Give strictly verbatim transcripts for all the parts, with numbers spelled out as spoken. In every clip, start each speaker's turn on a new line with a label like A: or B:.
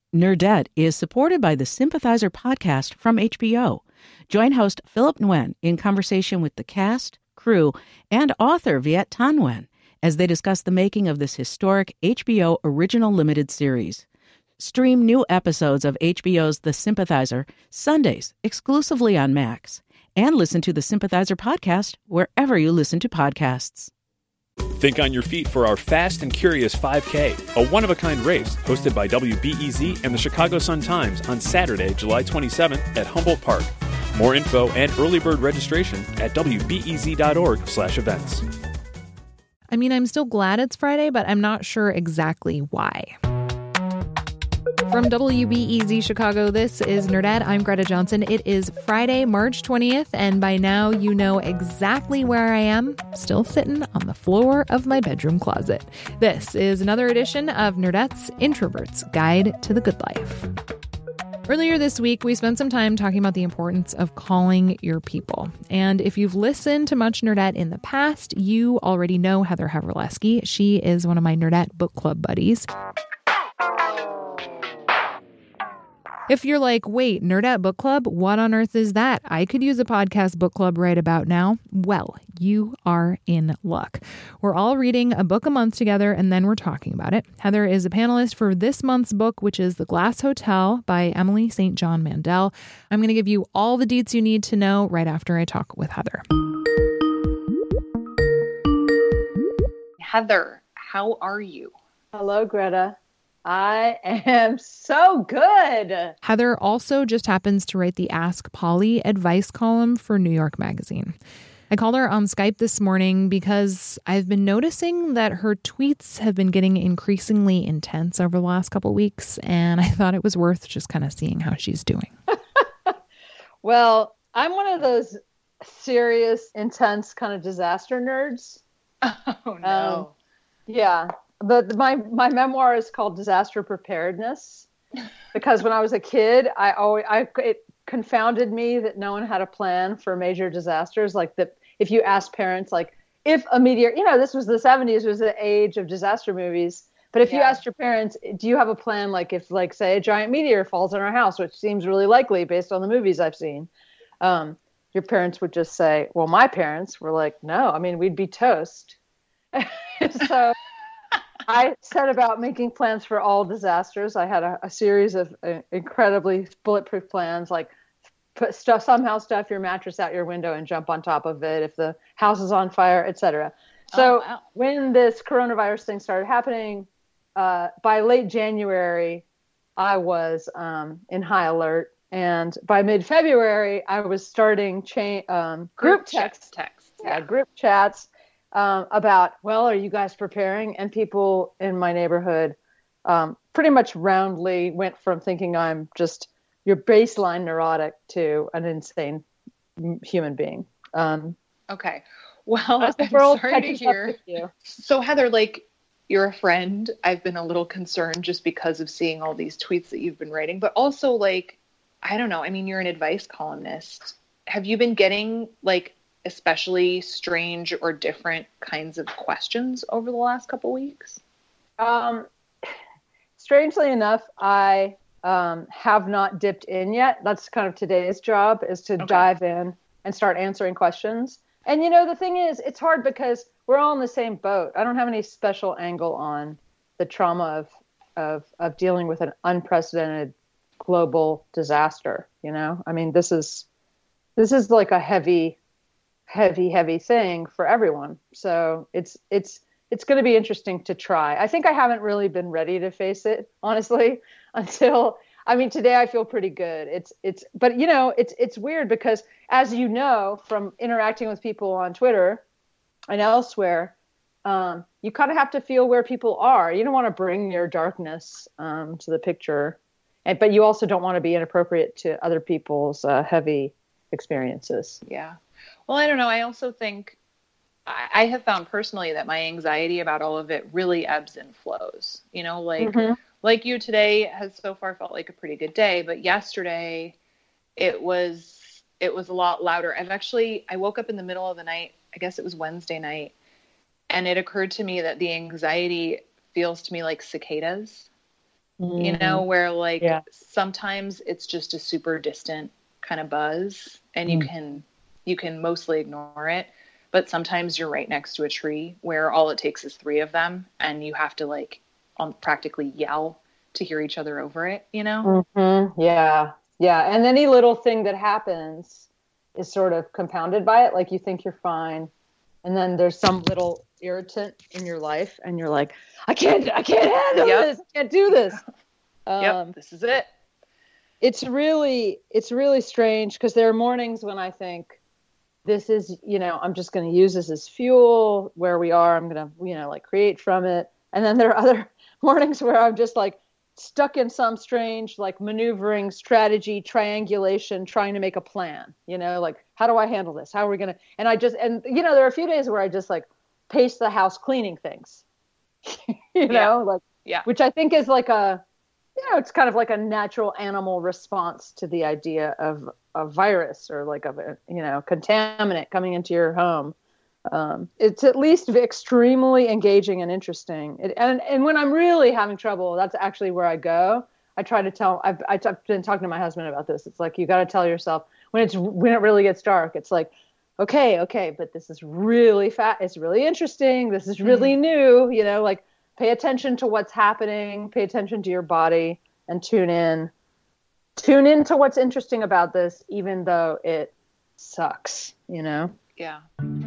A: Nerdette is supported by the Sympathizer podcast from H B O. Join host Philip Nguyen in conversation with the cast, crew, and author Viet Thanh Nguyen as they discuss the making of this historic H B O original limited series. Stream new episodes of H B O's The Sympathizer Sundays exclusively on Max, and listen to the Sympathizer podcast wherever you listen to podcasts.
B: Think on your feet for our Fast and Curious five K, a one-of-a-kind race hosted by W B E Z and the Chicago Sun-Times on Saturday, July twenty-seventh at Humboldt Park. More info and early bird registration at W B E Z dot org slash events.
C: I mean, I'm still glad it's Friday, but I'm not sure exactly why. From W B E Z Chicago, this is Nerdette. I'm Greta Johnson. It is Friday, March twentieth, and by now you know exactly where I am, still sitting on the floor of my bedroom closet. This is another edition of Nerdette's Introvert's Guide to the Good Life. Earlier this week, we spent some time talking about the importance of calling your people. And if you've listened to much Nerdette in the past, you already know Heather Havrilesky. She is one of my Nerdette book club buddies. If you're like, wait, Nerdette Book Club? What on earth is that? I could use a podcast book club right about now. Well, you are in luck. We're all reading a book a month together, and then we're talking about it. Heather is a panelist for this month's book, which is The Glass Hotel by Emily Saint John Mandel. I'm going to give you all the deets you need to know right after I talk with Heather.
D: Heather, how are you?
E: Hello, Greta. I am so good.
C: Heather also just happens to write the Ask Polly advice column for New York Magazine. I called her on Skype this morning because I've been noticing that her tweets have been getting increasingly intense over the last couple of weeks, and I thought it was worth just kind of seeing how she's doing.
E: Well, I'm one of those serious, intense kind of disaster nerds.
D: Oh, no.
E: Um, yeah. But my, my memoir is called Disaster Preparedness because when I was a kid, I always, I, it confounded me that no one had a plan for major disasters. Like that, if you ask parents, like if a meteor, you know, this was the seventies, was the age of disaster movies. But if yeah. you asked your parents, do you have a plan? Like if like, say a giant meteor falls on our house, which seems really likely based on the movies I've seen. Um, your parents would just say, well, my parents were like, no, I mean, we'd be toast. So I set about making plans for all disasters. I had a, a series of uh, incredibly bulletproof plans, like put stuff, somehow stuff your mattress out your window and jump on top of it if the house is on fire, et cetera. So oh, wow. When this coronavirus thing started happening, uh, by late January, I was um, in high alert. And by mid-February, I was starting cha- um, group, group text, text. Yeah, yeah, group chats. Um, about, well, are you guys preparing? And people in my neighborhood um, pretty much roundly went from thinking I'm just your baseline neurotic to an insane human being. Um,
D: okay. Well, I'm sorry to hear. So Heather, like, you're a friend. I've been a little concerned just because of seeing all these tweets that you've been writing, but also like, I don't know. I mean, you're an advice columnist. Have you been getting like especially strange or different kinds of questions over the last couple weeks?
E: Um, strangely enough, I um, have not dipped in yet. That's kind of today's job, is to okay. dive in and start answering questions. And, you know, the thing is, it's hard because we're all in the same boat. I don't have any special angle on the trauma of, of, of dealing with an unprecedented global disaster. You know, I mean, this is, this is like a heavy, heavy, heavy thing for everyone. So it's, it's, it's going to be interesting to try. I think I haven't really been ready to face it, honestly, until, I mean, today I feel pretty good. It's, it's, but you know, it's, it's weird because as you know, from interacting with people on Twitter and elsewhere, um, you kind of have to feel where people are. You don't want to bring your darkness um, to the picture, and, but you also don't want to be inappropriate to other people's uh, heavy experiences.
D: Yeah. Well, I don't know. I also think I, I have found personally that my anxiety about all of it really ebbs and flows. You know, like mm-hmm. like you today has so far felt like a pretty good day, but yesterday it was it was a lot louder. I've actually I woke up in the middle of the night. I guess it was Wednesday night, and it occurred to me that the anxiety feels to me like cicadas. mm-hmm. you know, where like
E: yeah.
D: sometimes it's just a super distant kind of buzz and you mm. can, you can mostly ignore it. But sometimes you're right next to a tree where all it takes is three of them and you have to like um, practically yell to hear each other over it, you know?
E: Mm-hmm. Yeah. Yeah. And any little thing that happens is sort of compounded by it. Like you think you're fine. And then there's some little irritant in your life and you're like, I can't, I can't handle yep. this. I can't do this. Um,
D: yep. This is it.
E: It's really, it's really strange because there are mornings when I think, this is, you know, I'm just going to use this as fuel where we are. I'm going to, you know, like create from it. And then there are other mornings where I'm just like stuck in some strange, like maneuvering strategy, triangulation, trying to make a plan, you know, like, how do I handle this? How are we going to, and I just, and you know, there are a few days where I just like pace the house cleaning things, you know, yeah. like,
D: yeah,
E: which I think is like a, you know, it's kind of like a natural animal response to the idea of a virus or like of a, you know, contaminant coming into your home. Um, it's at least extremely engaging and interesting. It, and, and when I'm really having trouble, that's actually where I go. I try to tell, I've, I've been talking to my husband about this. It's like, you got to tell yourself when it's, when it really gets dark, it's like, okay, okay, but this is really fat. It's really interesting. This is really mm. new, you know, like, pay attention to what's happening, pay attention to your body, and tune in. Tune into what's interesting about this, even though it sucks, you know?
D: Yeah.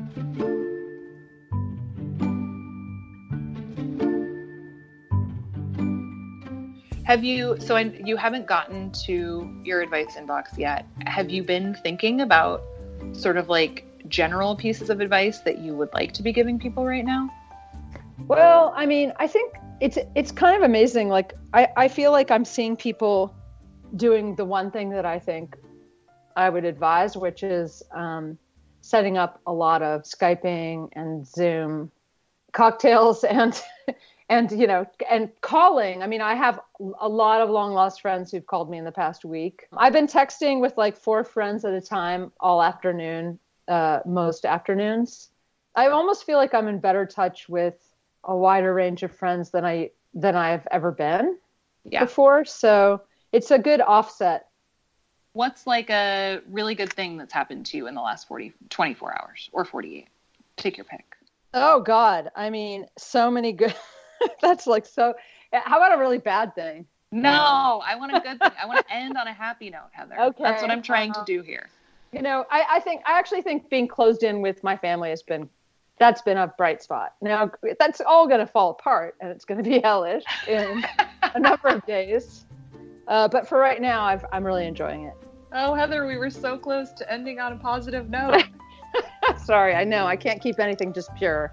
D: Have you, so I, you haven't gotten to your advice inbox yet. Have you been thinking about sort of like general pieces of advice that you would like to be giving people right now?
E: Well, I mean, I think it's it's kind of amazing. Like, I, I feel like I'm seeing people doing the one thing that I think I would advise, which is um, setting up a lot of Skyping and Zoom cocktails and, and, you know, and calling. I mean, I have a lot of long lost friends who've called me in the past week. I've been texting with like four friends at a time all afternoon, uh, most afternoons. I almost feel like I'm in better touch with a wider range of friends than I than I've ever been
D: yeah.
E: before. So it's a good offset.
D: What's like a really good thing that's happened to you in the last forty, twenty-four hours or forty-eight? Take your pick.
E: Oh God. I mean, so many good, that's like, so, how about a really bad thing?
D: No, I want a good thing. I want to end on a happy note, Heather.
E: Okay.
D: That's what I'm trying
E: uh,
D: to do here.
E: You know, I, I think, I actually think being closed in with my family has been That's been a bright spot. Now, that's all going to fall apart, and it's going to be hellish in a number of days. Uh, but for right now, I've, I'm really enjoying it.
D: Oh, Heather, we were so close to ending on a positive note.
E: Sorry, I know. I can't keep anything just pure.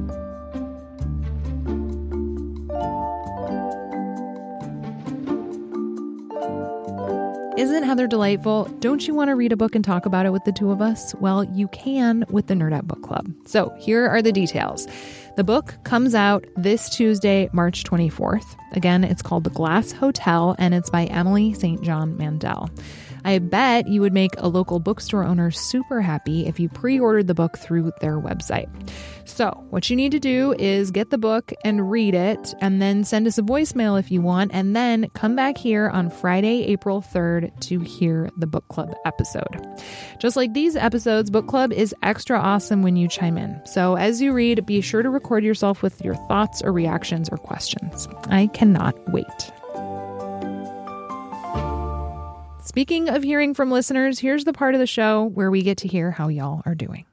C: Isn't Heather delightful? Don't you want to read a book and talk about it with the two of us? Well, you can with the Nerdette Book Club. So here are the details. The book comes out this Tuesday, March twenty-fourth. Again, it's called The Glass Hotel, and it's by Emily Saint John Mandel. I bet you would make a local bookstore owner super happy if you pre-ordered the book through their website. So what you need to do is get the book and read it, and then send us a voicemail if you want, and then come back here on Friday, April third to hear the book club episode. Just like these episodes, book club is extra awesome when you chime in. So as you read, be sure to record yourself with your thoughts or reactions or questions. I cannot wait. Speaking of hearing from listeners, here's the part of the show where we get to hear how y'all are doing.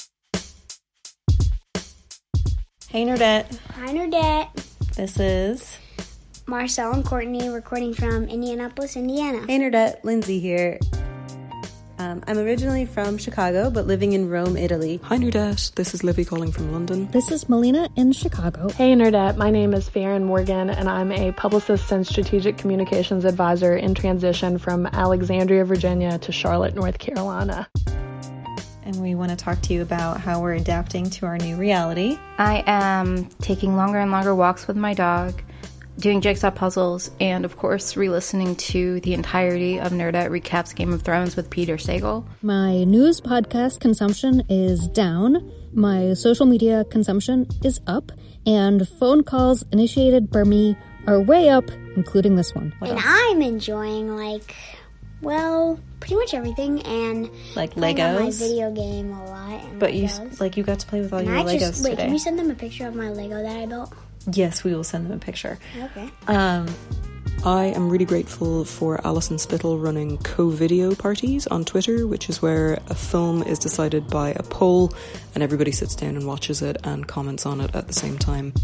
F: Hey, Nerdette.
G: Hi, Nerdette.
F: This is
G: Marcel and Courtney recording from Indianapolis, Indiana.
F: Hey, Nerdette. Lindsay here. Um, I'm originally from Chicago, but living in Rome, Italy.
H: Hi, Nerdette. This is Livy calling from London.
I: This is Melina in Chicago.
J: Hey, Nerdette. My name is Farron Morgan, and I'm a publicist and strategic communications advisor in transition from Alexandria, Virginia to Charlotte, North Carolina.
F: And we want to talk to you about how we're adapting to our new reality.
K: I am taking longer and longer walks with my dog, doing jigsaw puzzles, and of course re-listening to the entirety of Nerdette Recaps Game of Thrones with Peter Sagal.
I: My news podcast consumption is down, my social media consumption is up, and phone calls initiated by me are way up, including this one.
G: What and else? I'm enjoying, like, well, pretty much everything, and
L: like
G: playing
L: Legos.
G: On my video game a lot. And
L: but
G: Legos.
L: you like you got to play with all
G: and
L: your
G: I
L: Legos
G: just, wait,
L: today.
G: Can you send them a picture of my Lego that I built?
L: Yes, we will send them a picture.
G: Okay.
L: Um,
H: I am really grateful for Alison Spittle running co-video parties on Twitter, which is where a film is decided by a poll and everybody sits down and watches it and comments on it at the same time.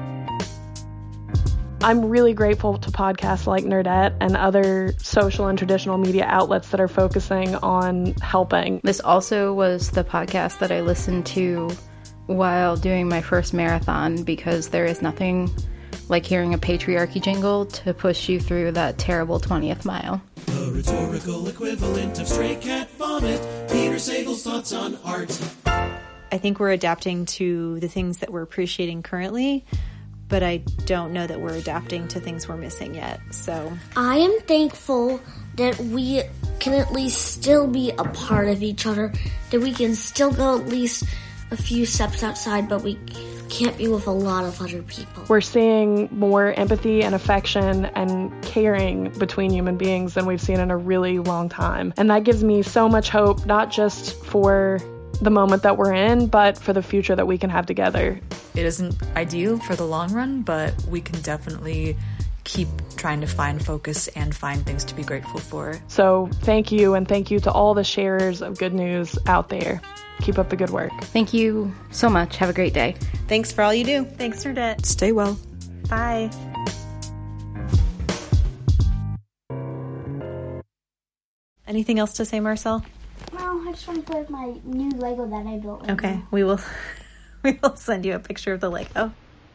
J: I'm really grateful to podcasts like Nerdette and other social and traditional media outlets that are focusing on helping.
K: This also was the podcast that I listened to while doing my first marathon, because there is nothing like hearing a patriarchy jingle to push you through that terrible twentieth mile.
M: The rhetorical equivalent of stray cat vomit. Peter Sagal's thoughts on art.
N: I think we're adapting to the things that we're appreciating currently, but I don't know that we're adapting to things we're missing yet. So
O: I am thankful that we can at least still be a part of each other, that we can still go at least a few steps outside, but we can't be with a lot of other people.
J: We're seeing more empathy and affection and caring between human beings than we've seen in a really long time. And that gives me so much hope, not just for the moment that we're in, but for the future that we can have together.
P: It isn't ideal for the long run, but we can definitely keep trying to find focus and find things to be grateful for.
J: So thank you, and thank you to all the sharers of good news out there. Keep up the good work.
K: Thank you so much. Have a great day.
N: Thanks for all you do.
L: Thanks, Nerdette.
H: Stay well.
N: Bye. Anything else to say, Marcel?
G: No, I just want to play with my new Lego that I built. Right
N: okay,
G: now.
N: we will we will send you a picture of the Lego.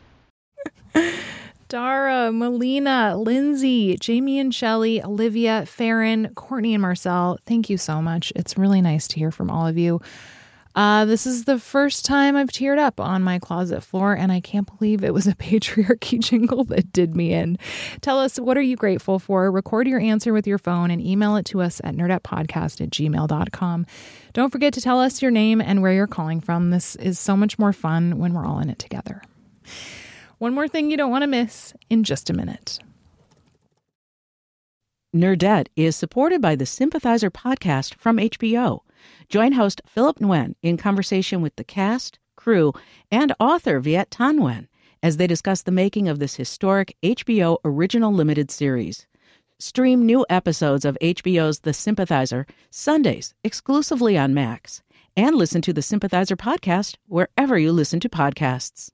C: Dara, Melina, Lindsay, Jamie and Shelley, Olivia, Farron, Courtney and Marcel, thank you so much. It's really nice to hear from all of you. Uh, this is the first time I've teared up on my closet floor, and I can't believe it was a patriarchy jingle that did me in. Tell us, what are you grateful for? Record your answer with your phone and email it to us at nerdettepodcast at gmail dot com. Don't forget to tell us your name and where you're calling from. This is so much more fun when we're all in it together. One more thing you don't want to miss in just a minute.
A: Nerdette is supported by the Sympathizer podcast from H B O. Join host Philip Nguyen in conversation with the cast, crew, and author Viet Thanh Nguyen as they discuss the making of this historic H B O original limited series. Stream new episodes of H B O's The Sympathizer Sundays exclusively on Max, and listen to the Sympathizer podcast wherever you listen to podcasts.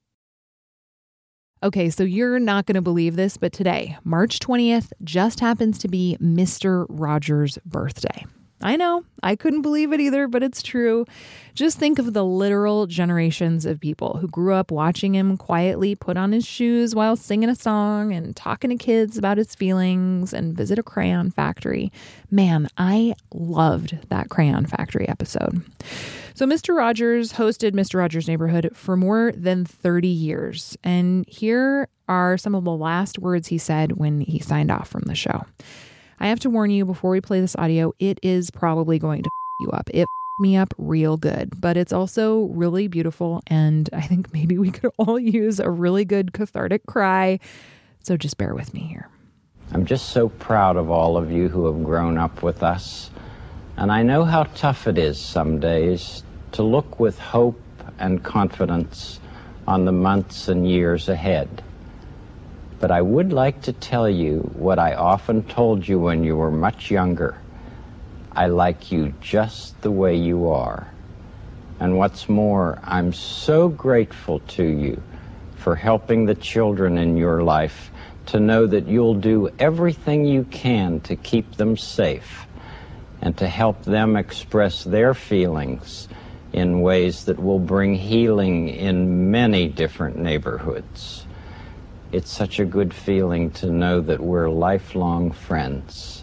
C: Okay, so you're not going to believe this, but today, March twentieth, just happens to be Mister Rogers' birthday. I know, I couldn't believe it either, but it's true. Just think of the literal generations of people who grew up watching him quietly put on his shoes while singing a song and talking to kids about his feelings and visit a crayon factory. Man, I loved that crayon factory episode. So Mister Rogers hosted Mister Rogers' Neighborhood for more than thirty years. And here are some of the last words he said when he signed off from the show. I have to warn you before we play this audio, it is probably going to f- you up. It f- me up real good, but it's also really beautiful. And I think maybe we could all use a really good cathartic cry. So just bear with me here.
Q: I'm just so proud of all of you who have grown up with us. And I know how tough it is some days to look with hope and confidence on the months and years ahead. But I would like to tell you what I often told you when you were much younger. I like you just the way you are. And what's more, I'm so grateful to you for helping the children in your life to know that you'll do everything you can to keep them safe and to help them express their feelings in ways that will bring healing in many different neighborhoods. It's such a good feeling to know that we're lifelong friends.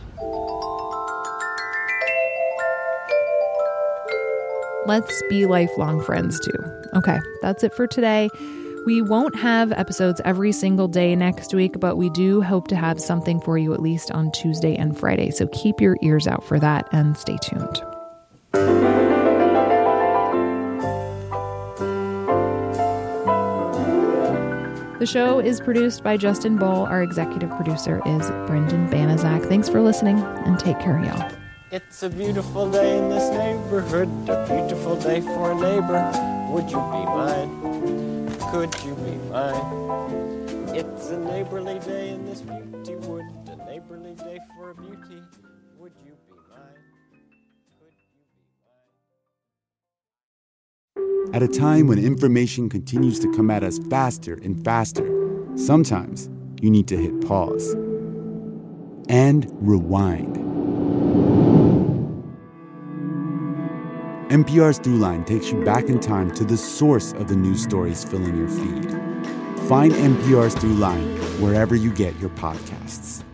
C: Let's be lifelong friends too. Okay, that's it for today. We won't have episodes every single day next week, but we do hope to have something for you at least on Tuesday and Friday. So keep your ears out for that and stay tuned. The show is produced by Justin Bull. Our executive producer is Brendan Banaszak. Thanks for listening, and take care, y'all.
R: It's a beautiful day in this neighborhood, a beautiful day for a neighbor. Would you be mine? Could you be mine? It's a neighborly day in this beauty wood, a neighborly day for a beauty. Would you be mine?
S: At a time when information continues to come at us faster and faster, sometimes you need to hit pause and rewind. N P R's Throughline takes you back in time to the source of the news stories filling your feed. Find N P R's Throughline wherever you get your podcasts.